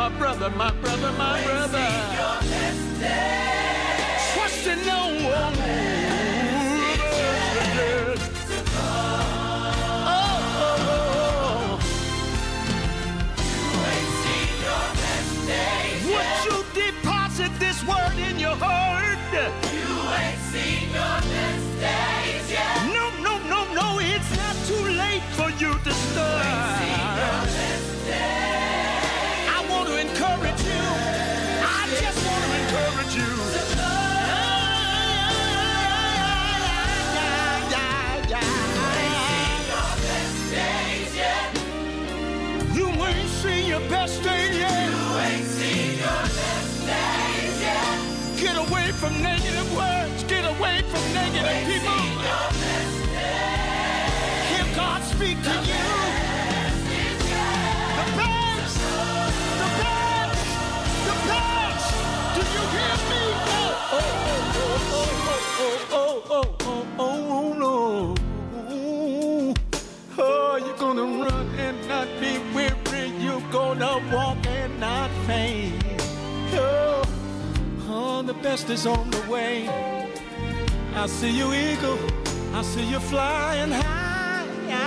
my brother, my brother, my brother. Trust in no one. Would you deposit this word in your heart? You ain't seen your best days yet. No, no, no, no, it's not too late for you to start. You ain't seen your best days. I want to encourage you. I just want to encourage you. You ain't seen your best days yet. You ain't seen your best days yet. Get away from negative words. Get away from negative people. Hear God speak to you. The best. The best. The best. Do you hear me? Oh, no. Oh, you're gonna run and not be weary. You're gonna walk and not faint. Oh, the best is on the way. I see you, eagle. I see you flying high.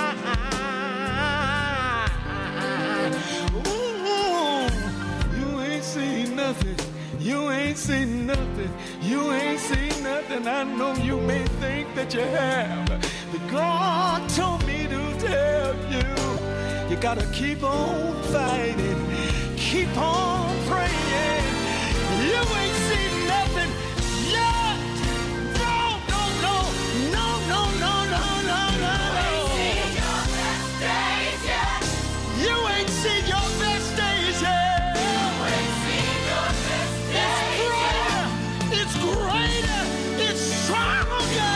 Ooh, you ain't seen nothing. You ain't seen nothing. You ain't seen nothing. I know you may think that you have, but God told me to tell you, you gotta keep on fighting, keep on praying. You ain't seen nothing yet. No, no, no, no, no, no, no, no, no. You ain't seen your best days yet. You ain't seen your best days yet. It's greater, it's stronger.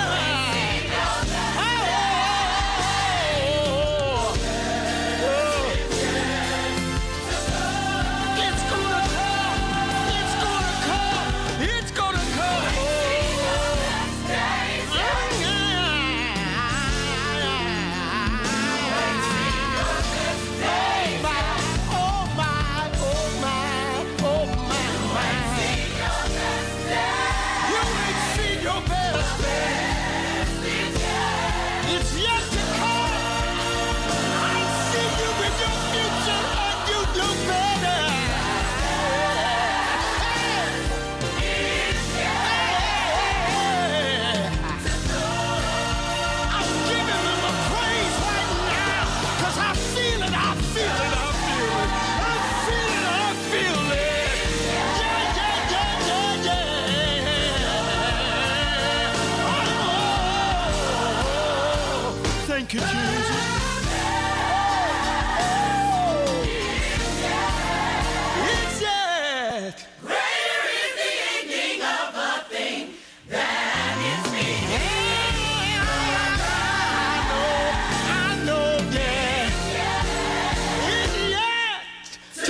Thank you, Jesus. It's yet. Greater is the ending of a thing than its beginning. I know, yeah. It's yet to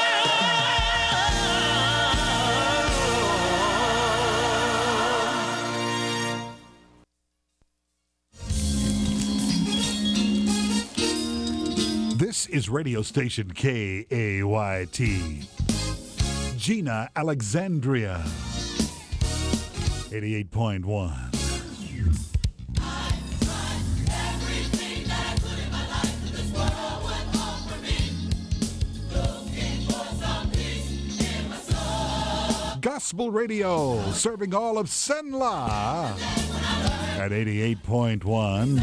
This is radio station KAYT. Gina, Alexandria. 88.1. Gospel Radio, serving all of Senla at 88.1.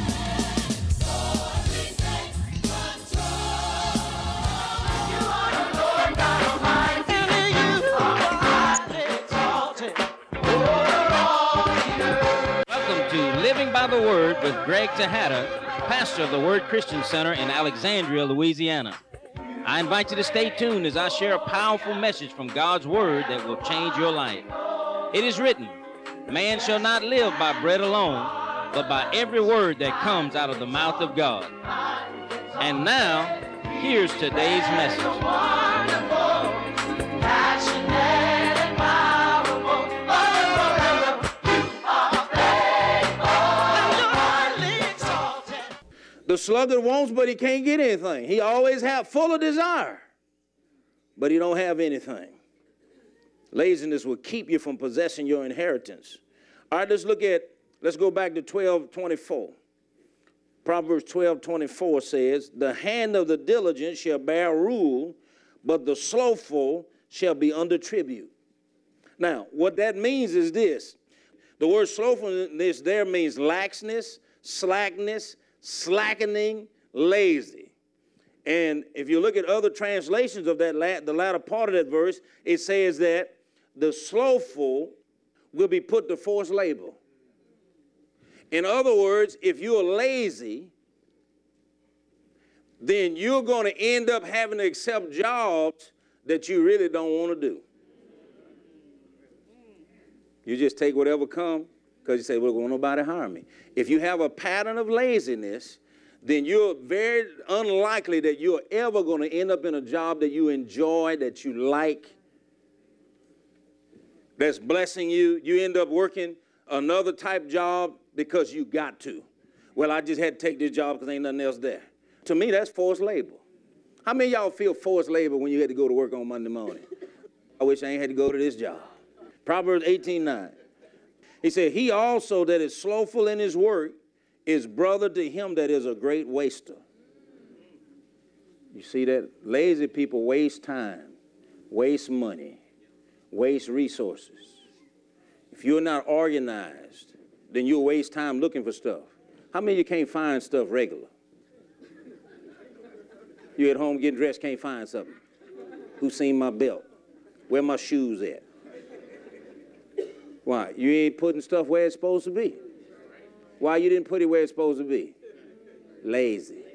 By the Word with Greg Tejada, pastor of the Word Christian Center in Alexandria, Louisiana. I invite you to stay tuned as I share a powerful message from God's Word that will change your life. It is written, man shall not live by bread alone, but by every word that comes out of the mouth of God. And now, here's today's message. The sluggard wants, but he can't get anything. He always have full of desire. but he don't have anything. Laziness will keep you from possessing your inheritance. All right, let's go back to 12:24. Proverbs 12:24 says, the hand of the diligent shall bear rule, but the slothful shall be under tribute. Now, what that means is this. The word slothfulness there means laxness, slackness, slackening, lazy. And if you look at other translations of that, the latter part of that verse, it says that the slothful will be put to forced labor. In other words, if you're lazy, then you're going to end up having to accept jobs that you really don't want to do. You just take whatever comes because you say, well, won't nobody hire me. If you have a pattern of laziness, then you're very unlikely that you're ever going to end up in a job that you enjoy, that you like, that's blessing you. You end up working another type job because you got to. Well, I just had to take this job because ain't nothing else there. To me, that's forced labor. How many of y'all feel forced labor when you had to go to work on Monday morning? I wish I ain't had to go to this job. Proverbs 18:9. He said, he also that is slothful in his work is brother to him that is a great waster. You see that? Lazy people waste time, waste money, waste resources. If you're not organized, then you'll waste time looking for stuff. How many of you can't find stuff regular? You at home getting dressed, can't find something. Who seen my belt? Where my shoes at? Why? You ain't putting stuff where it's supposed to be. Why you didn't put it where it's supposed to be? Lazy.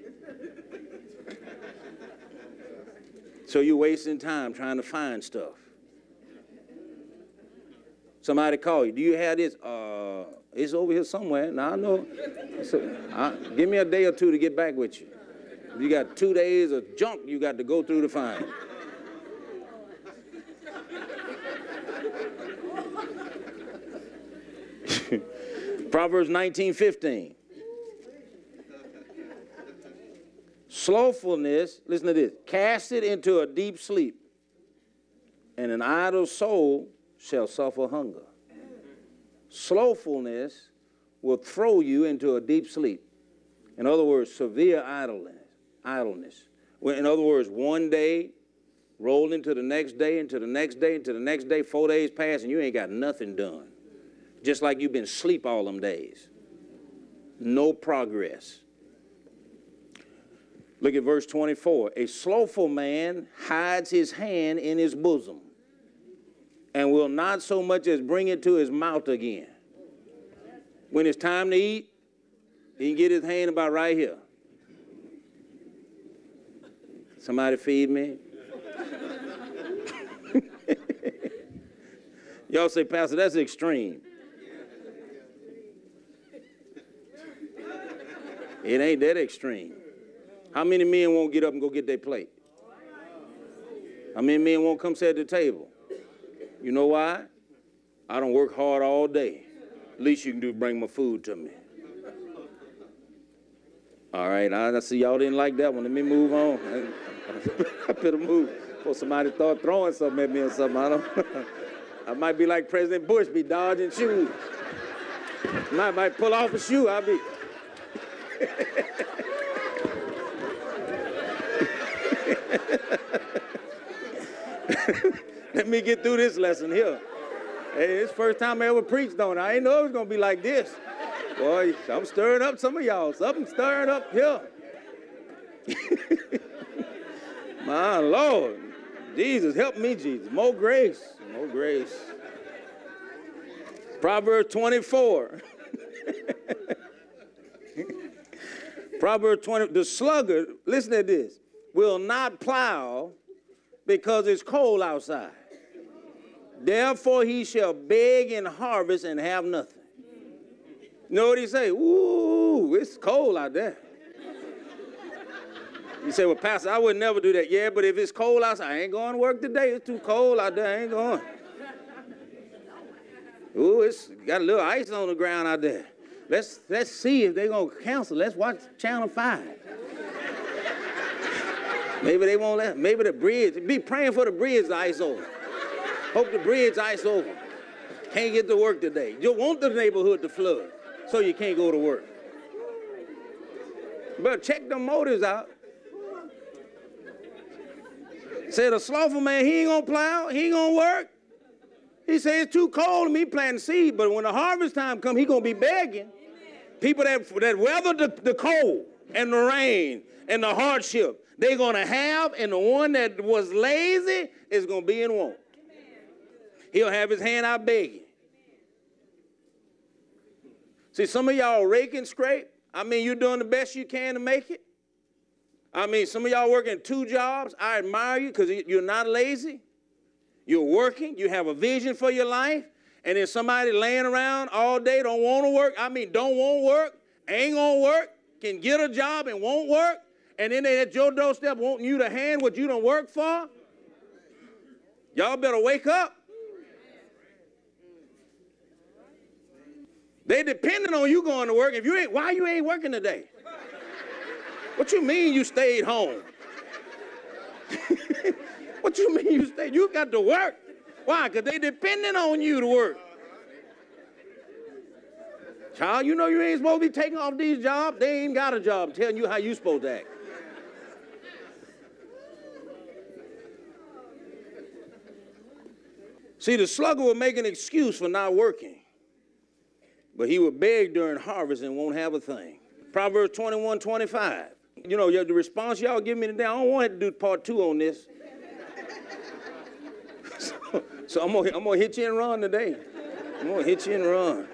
So you're wasting time trying to find stuff. Somebody call you. Do you have this? It's over here somewhere. Now I know. Give me a day or two to get back with you. You got 2 days of junk you got to go through to find. Proverbs 19:15. Slothfulness, listen to this, cast it into a deep sleep, and an idle soul shall suffer hunger. Slothfulness will throw you into a deep sleep. In other words, severe idleness. In other words, one day rolled into the next day, into the next day, into the next day, 4 days pass, and you ain't got nothing done. Just like you've been asleep all them days. No progress. Look at verse 24. A slothful man hides his hand in his bosom and will not so much as bring it to his mouth again. When it's time to eat, he can get his hand about right here. Somebody feed me. Y'all say, Pastor, that's extreme. It ain't that extreme. How many men won't get up and go get their plate? How many men won't come sit at the table? You know why? I don't work hard all day. Least you can do is bring my food to me. All right, I see y'all didn't like that one. Let me move on. I better move before somebody start throwing something at me or something. I might be like President Bush, be dodging shoes. Might pull off a shoe, I'll be... Let me get through this lesson here. Hey, it's the first time I ever preached on it. I didn't know it was going to be like this. Boy, I'm stirring up some of y'all. Something stirring up here. My Lord. Jesus, help me, Jesus. More grace. More grace. Proverbs 24. Proverbs 20, the sluggard, listen to this, will not plow because it's cold outside. Therefore he shall beg in harvest and have nothing. You know what he say? Ooh, it's cold out there. You say, well, Pastor, I would never do that. Yeah, but if it's cold outside, I ain't going to work today. It's too cold out there. I ain't going. Ooh, it's got a little ice on the ground out there. Let's see if they're going to cancel. Let's watch Channel 5. Maybe they won't let, maybe the bridge, be praying for the bridge to ice over. Hope the bridge ice over. Can't get to work today. You want the neighborhood to flood, so you can't go to work. But check the motives out. Say the slothful man, he ain't gonna plow, he ain't gonna work. He say it's too cold to me planting seed, but when the harvest time comes, he gonna be begging. People that weather the cold and the rain and the hardship, they're gonna have, and the one that was lazy is gonna be in want. He'll have his hand out begging. See, some of y'all rake and scrape. I mean, you're doing the best you can to make it. I mean, some of y'all working 2 jobs. I admire you because you're not lazy. You're working. You have a vision for your life. And then somebody laying around all day don't want to work. I mean, don't want to work, ain't going to work, can get a job and won't work. And then they at your doorstep wanting you to hand what you done work for. Y'all better wake up. They depending on you going to work. If you ain't, why you ain't working today? What you mean you stayed home? What you mean you stayed? You got to work. Why? Because they depending on you to work. Child, you know you ain't supposed to be taking off these jobs. They ain't got a job telling you how you supposed to act. See, the slugger will make an excuse for not working, but he will beg during harvest and won't have a thing. Proverbs 21:25. You know, the response y'all give me today, I don't want to do part 2 on this. So I'm gonna hit you and run today. I'm gonna hit you and run.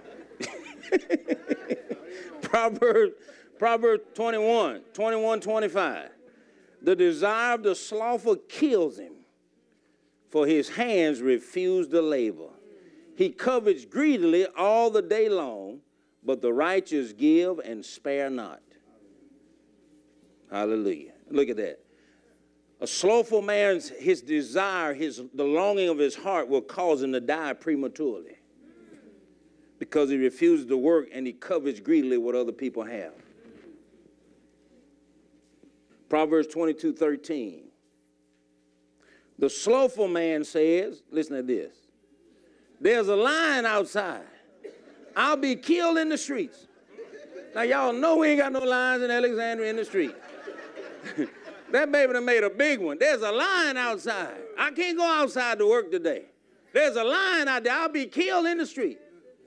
Proverbs 21:25. The desire of the slothful kills him, for his hands refuse to labor. He covets greedily all the day long, but the righteous give and spare not. Hallelujah. Look at that. A slothful man's, his desire, the longing of his heart will cause him to die prematurely because he refuses to work and he covets greedily what other people have. Proverbs 22:13. The slothful man says, listen to this, there's a lion outside. I'll be killed in the streets. Now, y'all know we ain't got no lions in Alexandria in the street. That baby done made a big one. There's a lion outside. I can't go outside to work today. There's a lion out there. I'll be killed in the street.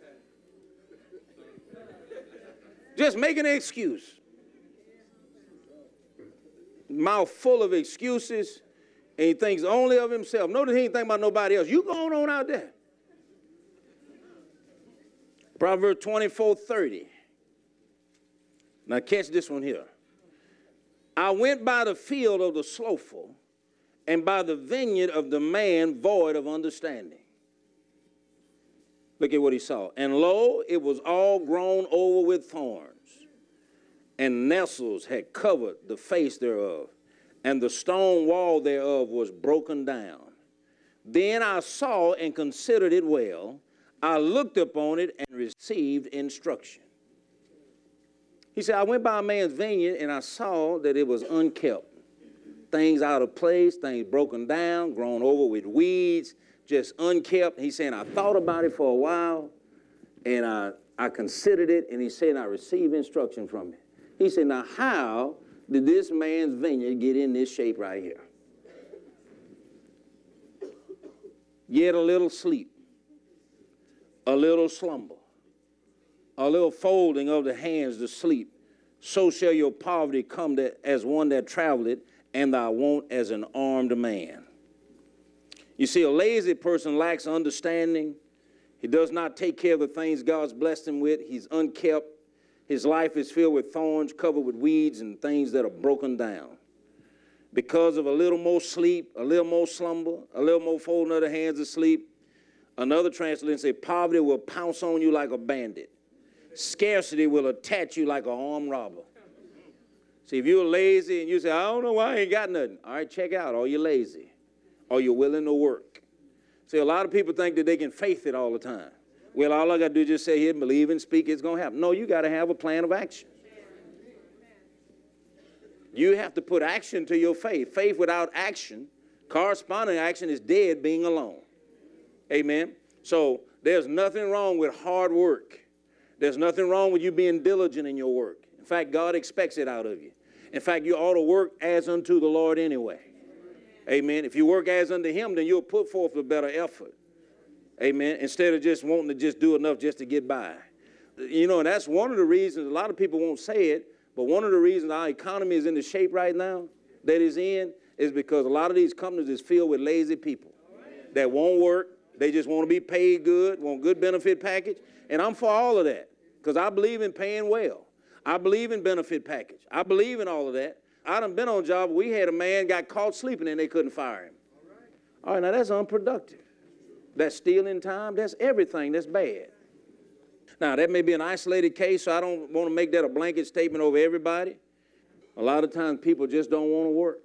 Just making an excuse. Mouth full of excuses, and he thinks only of himself. Notice he ain't thinking about nobody else. You going on out there. Proverbs 24:30. Now catch this one here. I went by the field of the slothful and by the vineyard of the man void of understanding. Look at what he saw. And lo, it was all grown over with thorns, and nettles had covered the face thereof, and the stone wall thereof was broken down. Then I saw and considered it well. I looked upon it and received instruction. He said, I went by a man's vineyard and I saw that it was unkept. Things out of place, things broken down, grown over with weeds, just unkept. He's saying, I thought about it for a while and I considered it, and he said, I received instruction from it. He said, now how did this man's vineyard get in this shape right here? Yet a little sleep, a little slumber, a little folding of the hands to sleep. So shall your poverty come as one that traveleth, and thy want as an armed man. You see, a lazy person lacks understanding. He does not take care of the things God's blessed him with. He's unkept. His life is filled with thorns, covered with weeds and things that are broken down. Because of a little more sleep, a little more slumber, a little more folding of the hands to sleep. Another translation says, poverty will pounce on you like a bandit. Scarcity will attach you like an armed robber. See, if you're lazy and you say, I don't know why I ain't got nothing. All right, check out. Are you lazy? Are you willing to work? See, a lot of people think that they can faith it all the time. Well, all I got to do is just say here, believe and speak, it's going to happen. No, you got to have a plan of action. You have to put action to your faith. Faith without action, corresponding action, is dead being alone. Amen. So there's nothing wrong with hard work. There's nothing wrong with you being diligent in your work. In fact, God expects it out of you. In fact, you ought to work as unto the Lord anyway. Amen. If you work as unto him, then you'll put forth a better effort. Amen. Instead of just wanting to just do enough just to get by. You know, and that's one of the reasons, a lot of people won't say it, but one of the reasons our economy is in the shape right now that it's in is because a lot of these companies is filled with lazy people that won't work. They just want to be paid good, want good benefit package. And I'm for all of that because I believe in paying well. I believe in benefit package. I believe in all of that. I done been on a job where we had a man got caught sleeping and they couldn't fire him. All right, now that's unproductive. That's stealing time. That's everything that's bad. Now, that may be an isolated case, so I don't want to make that a blanket statement over everybody. A lot of times people just don't want to work.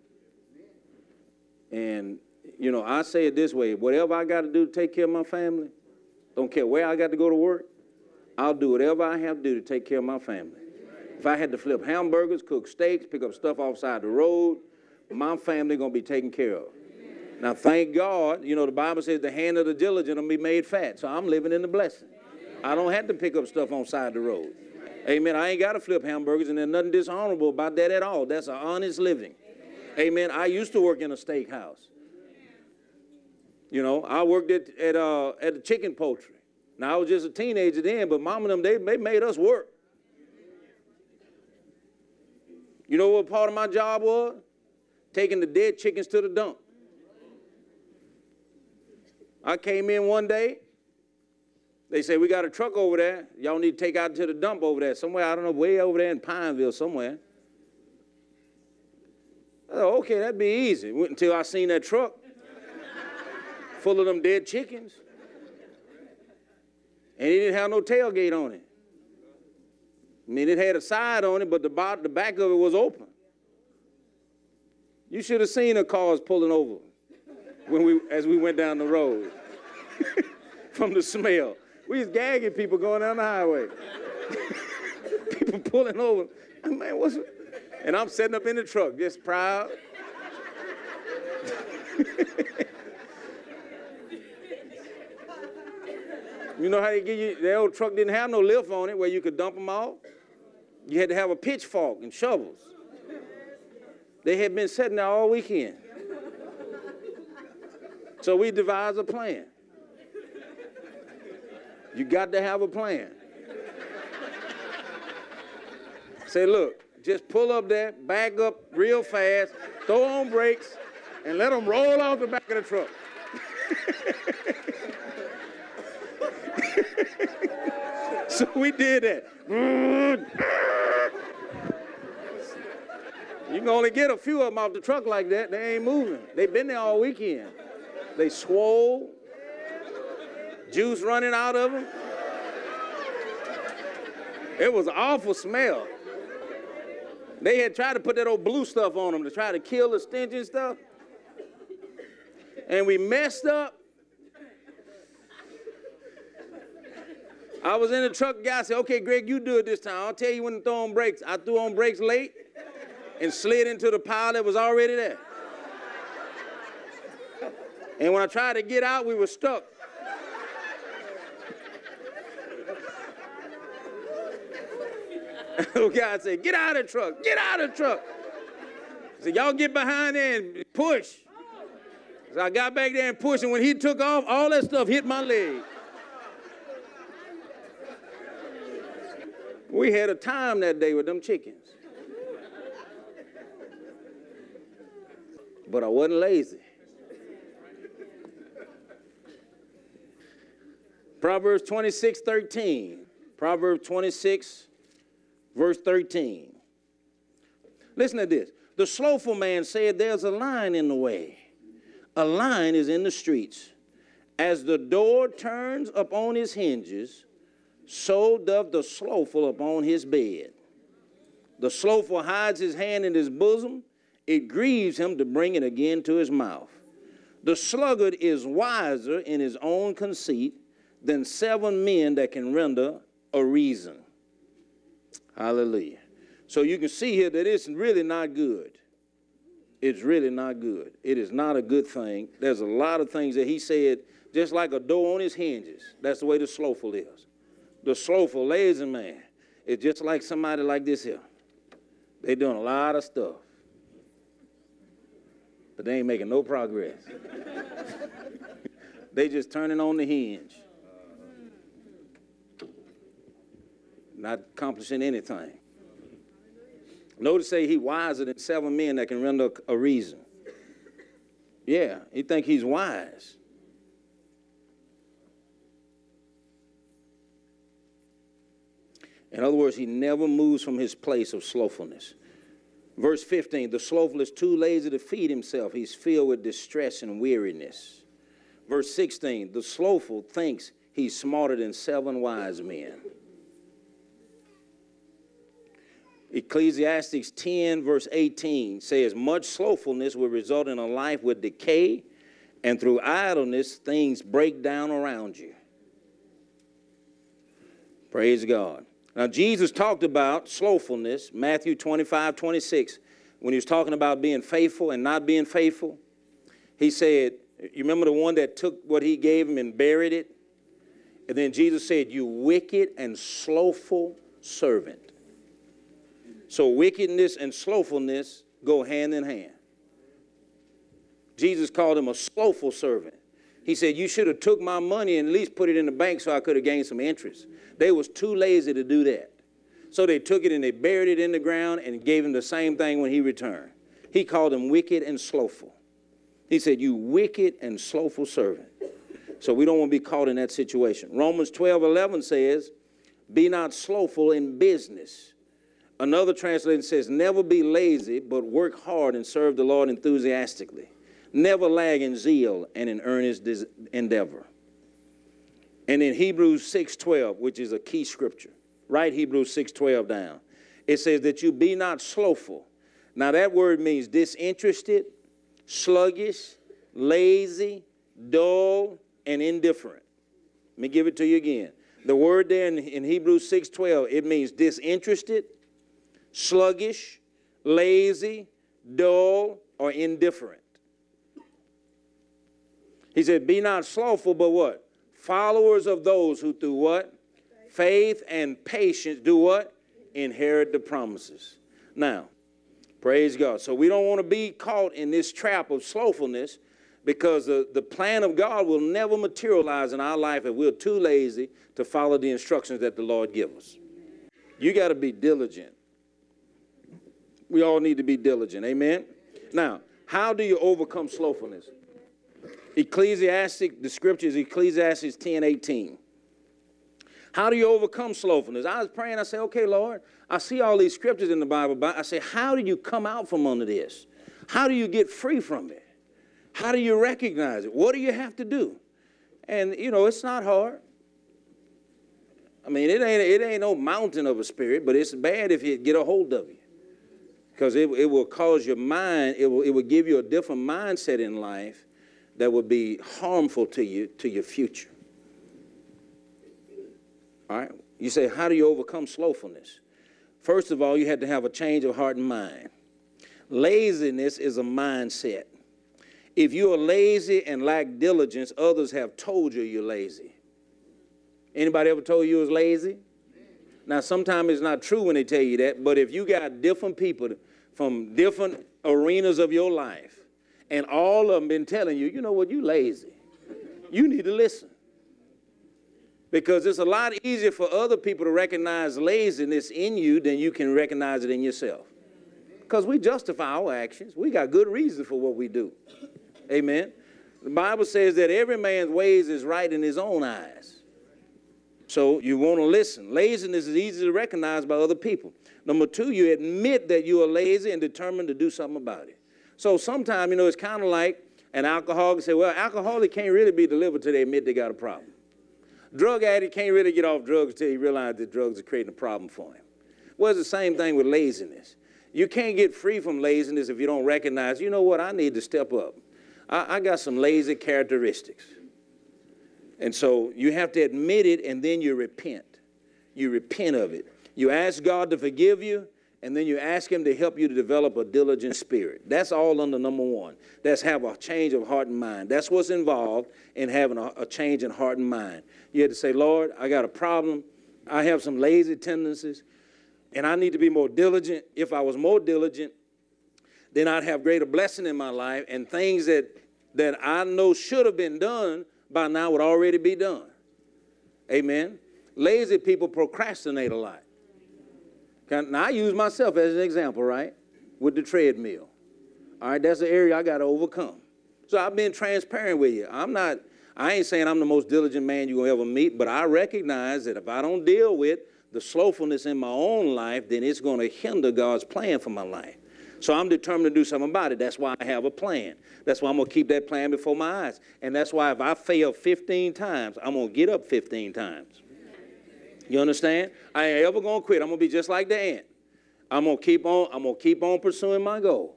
And, you know, I say it this way, whatever I got to do to take care of my family, don't care where I got to go to work, I'll do whatever I have to do to take care of my family. If I had to flip hamburgers, cook steaks, pick up stuff offside the road, my family going to be taken care of. Now, thank God, you know, the Bible says the hand of the diligent will be made fat, so I'm living in the blessing. I don't have to pick up stuff on side the road. Amen. I ain't got to flip hamburgers, and there's nothing dishonorable about that at all. That's an honest living. Amen. I used to work in a steakhouse. You know, I worked at the chicken poultry. Now, I was just a teenager then, but mom and them, they made us work. You know what part of my job was? Taking the dead chickens to the dump. I came in one day. They said, we got a truck over there. Y'all need to take out to the dump over there. Somewhere, I don't know, way over there in Pineville somewhere. I thought, okay, that'd be easy. Went until I seen that truck full of them dead chickens. And it didn't have no tailgate on it. I mean, it had a side on it, but the back of it was open. You should have seen the cars pulling over as we went down the road from the smell. We was gagging people going down the highway. People pulling over. Man, what's it? And I'm sitting up in the truck, just proud. You know how they give you, the old truck didn't have no lift on it where you could dump them off? You had to have a pitchfork and shovels. They had been sitting there all weekend. So we devised a plan. You got to have a plan. Say, look, just pull up there, back up real fast, throw on brakes, and let them roll off the back of the truck. So we did that. You can only get a few of them off the truck like that. They ain't moving. They've been there all weekend. They swole. Juice running out of them. It was an awful smell. They had tried to put that old blue stuff on them to try to kill the stench and stuff. And we messed up. I was in the truck, the guy said, okay, Greg, you do it this time. I'll tell you when to throw on brakes. I threw on brakes late and slid into the pile that was already there. And when I tried to get out, we were stuck. The guy said, get out of the truck, get out of the truck. I said, y'all get behind there and push. So I got back there and pushed, and when he took off, all that stuff hit my leg. We had a time that day with them chickens. But I wasn't lazy. Proverbs 26:13. Proverbs 26, verse 13. Listen to this. The slothful man said, there's a lion in the way. A lion is in the streets. As the door turns upon his hinges, so doth the slothful upon his bed. The slothful hides his hand in his bosom. It grieves him to bring it again to his mouth. The sluggard is wiser in his own conceit than 7 men that can render a reason. Hallelujah. So you can see here that it's really not good. It's really not good. It is not a good thing. There's a lot of things that he said, just like a door on its hinges. That's the way the slothful is. The slothful, lazy man is just like somebody like this here. They doing a lot of stuff, but they ain't making no progress. They just turning on the hinge, not accomplishing anything. Notice say he wiser than 7 men that can render a reason. Yeah, he think he's wise. In other words, he never moves from his place of slothfulness. Verse 15, the slothful is too lazy to feed himself. He's filled with distress and weariness. Verse 16, the slothful thinks he's smarter than 7 wise men. Ecclesiastes 10, verse 18 says, much slothfulness will result in a life with decay, and through idleness, things break down around you. Praise God. Now, Jesus talked about slothfulness, Matthew 25, 26, when he was talking about being faithful and not being faithful. He said, you remember the one that took what he gave him and buried it? And then Jesus said, you wicked and slothful servant. So wickedness and slothfulness go hand in hand. Jesus called him a slothful servant. He said, you should have took my money and at least put it in the bank so I could have gained some interest. They was too lazy to do that. So they took it and they buried it in the ground and gave him the same thing when he returned. He called him wicked and slothful. He said, you wicked and slothful servant. So we don't want to be caught in that situation. Romans 12:11 says, be not slothful in business. Another translation says, never be lazy, but work hard and serve the Lord enthusiastically. Never lag in zeal and in earnest endeavor. And in Hebrews 6:12, which is a key scripture, write Hebrews 6:12 down. It says that you be not slothful. Now that word means disinterested, sluggish, lazy, dull, and indifferent. Let me give it to you again. The word there in Hebrews 6:12, it means disinterested, sluggish, lazy, dull, or indifferent. He said, be not slothful, but what? Followers of those who through what? Faith and patience do what? Inherit the promises. Now, praise God. So we don't want to be caught in this trap of slothfulness, because the plan of God will never materialize in our life if we're too lazy to follow the instructions that the Lord gives us. You got to be diligent. We all need to be diligent. Amen? Now, how do you overcome slothfulness? Ecclesiastic, the scripture is Ecclesiastes 10:18. How do you overcome slothfulness? I was praying, I said, okay, Lord, I see all these scriptures in the Bible, but I say, how do you come out from under this? How do you get free from it? How do you recognize it? What do you have to do? And, you know, it's not hard. I mean, it ain't no mountain of a spirit, but it's bad if it get a hold of you. Because it will cause your mind, it will give you a different mindset in life that will be harmful to you, to your future. All right? You say, how do you overcome slothfulness? First of all, you have to have a change of heart and mind. Laziness is a mindset. If you are lazy and lack diligence, others have told you you're lazy. Anybody ever told you was lazy? Now, sometimes it's not true when they tell you that, but if you got different people from different arenas of your life, and all of them been telling you, you know what, you lazy. You need to listen. Because it's a lot easier for other people to recognize laziness in you than you can recognize it in yourself. Because we justify our actions. We got good reasons for what we do. Amen. The Bible says that every man's ways is right in his own eyes. So you want to listen. Laziness is easy to recognize by other people. Number 2, you admit that you are lazy and determined to do something about it. So sometimes, you know, it's kind of like an alcoholic say, well, alcoholic can't really be delivered till they admit they got a problem. Drug addict can't really get off drugs until he realizes that drugs are creating a problem for him. Well, it's the same thing with laziness. You can't get free from laziness if you don't recognize, you know what, I need to step up. I got some lazy characteristics. And so you have to admit it, and then you repent. You repent of it. You ask God to forgive you, And then you ask him to help you to develop a diligent spirit. That's all under number one. That's have a change of heart and mind. That's what's involved in having a change in heart and mind. You have to say, Lord, I got a problem. I have some lazy tendencies, and I need to be more diligent. If I was more diligent, then I'd have greater blessing in my life, and things that I know should have been done by now would already be done. Amen. Lazy people procrastinate a lot. Now, I use myself as an example, right, with the treadmill. All right, that's the area I got to overcome. So I've been transparent with you. I ain't saying I'm the most diligent man you're going to ever meet, but I recognize that if I don't deal with the slothfulness in my own life, then it's going to hinder God's plan for my life. So I'm determined to do something about it. That's why I have a plan. That's why I'm going to keep that plan before my eyes. And that's why if I fail 15 times, I'm going to get up 15 times. You understand? I ain't ever going to quit. I'm going to be just like the ant. I'm going to keep on pursuing my goal.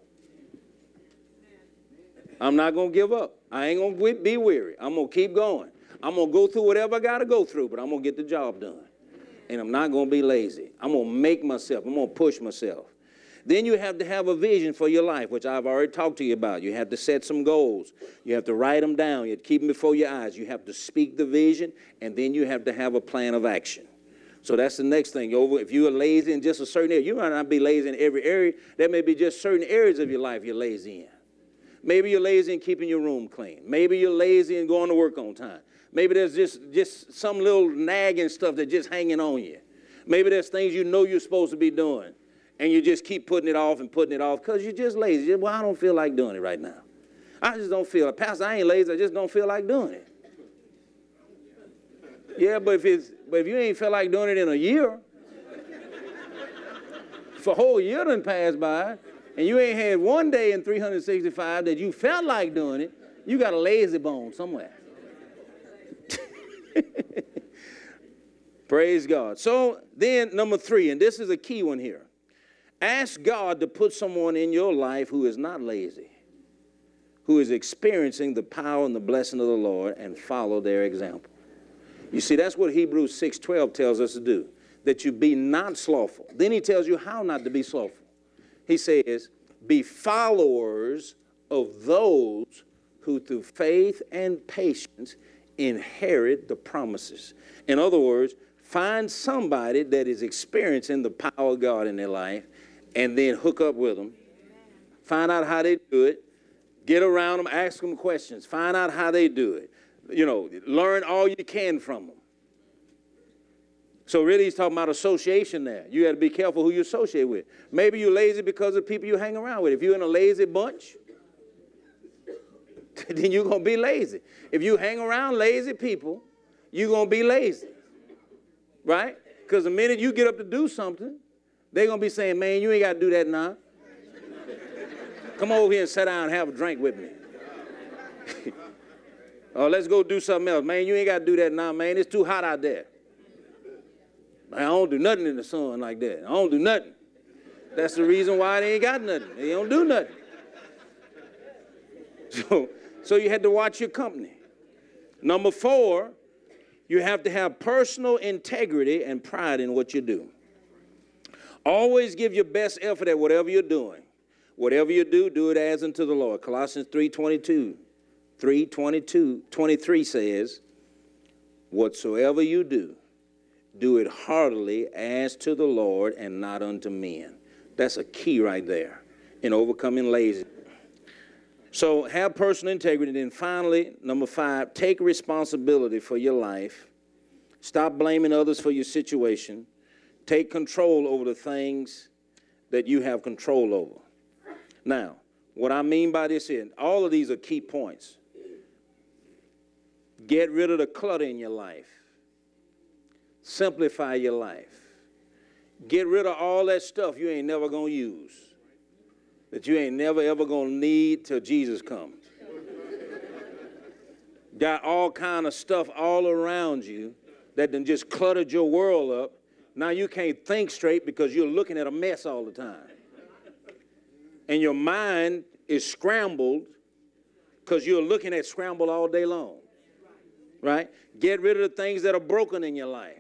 I'm not going to give up. I ain't going to be weary. I'm going to keep going. I'm going to go through whatever I got to go through, but I'm going to get the job done. And I'm not going to be lazy. I'm going to make myself. I'm going to push myself. Then you have to have a vision for your life, which I've already talked to you about. You have to set some goals. You have to write them down. You have to keep them before your eyes. You have to speak the vision, and then you have to have a plan of action. So that's the next thing. If you are lazy in just a certain area, you might not be lazy in every area. There may be just certain areas of your life you're lazy in. Maybe you're lazy in keeping your room clean. Maybe you're lazy in going to work on time. Maybe there's just some little nagging stuff that's just hanging on you. Maybe there's things you know you're supposed to be doing, and you just keep putting it off because you're just lazy. Well, I don't feel like doing it right now. I just don't feel it. Pastor, I ain't lazy. I just don't feel like doing it. Yeah, but if you ain't feel like doing it in a year, if a whole year done passed by, and you ain't had one day in 365 that you felt like doing it, you got a lazy bone somewhere. Praise God. So then number 3, and this is a key one here. Ask God to put someone in your life who is not lazy, who is experiencing the power and the blessing of the Lord, and follow their example. You see, that's what Hebrews 6:12 tells us to do, that you be not slothful. Then he tells you how not to be slothful. He says, be followers of those who through faith and patience inherit the promises. In other words, find somebody that is experiencing the power of God in their life, and then hook up with them. Find out how they do it. Get around them, ask them questions. Find out how they do it. Learn all you can from them. So really he's talking about association there. You got to be careful who you associate with. Maybe you're lazy because of people you hang around with. If you're in a lazy bunch, then you're going to be lazy. If you hang around lazy people, you're going to be lazy. Right? Because the minute you get up to do something, they're going to be saying, man, you ain't got to do that now. Come over here and sit down and have a drink with me. Oh, let's go do something else. Man, you ain't got to do that now, man. It's too hot out there. Man, I don't do nothing in the sun like that. I don't do nothing. That's the reason why they ain't got nothing. They don't do nothing. So you had to watch your company. Number 4, you have to have personal integrity and pride in what you do. Always give your best effort at whatever you're doing. Whatever you do it as unto the Lord. Colossians 3:23 says, whatsoever you do it heartily as to the Lord and not unto men. That's a key right there in overcoming laziness. So have personal integrity. Then finally, number 5, take responsibility for your life. Stop blaming others for your situation. Take control over the things that you have control over. Now, what I mean by this is, all of these are key points. Get rid of the clutter in your life. Simplify your life. Get rid of all that stuff you ain't never going to use, that you ain't never ever going to need till Jesus comes. Got all kind of stuff all around you that done just cluttered your world up. Now you can't think straight because you're looking at a mess all the time. And your mind is scrambled because you're looking at scramble all day long. Right? Get rid of the things that are broken in your life.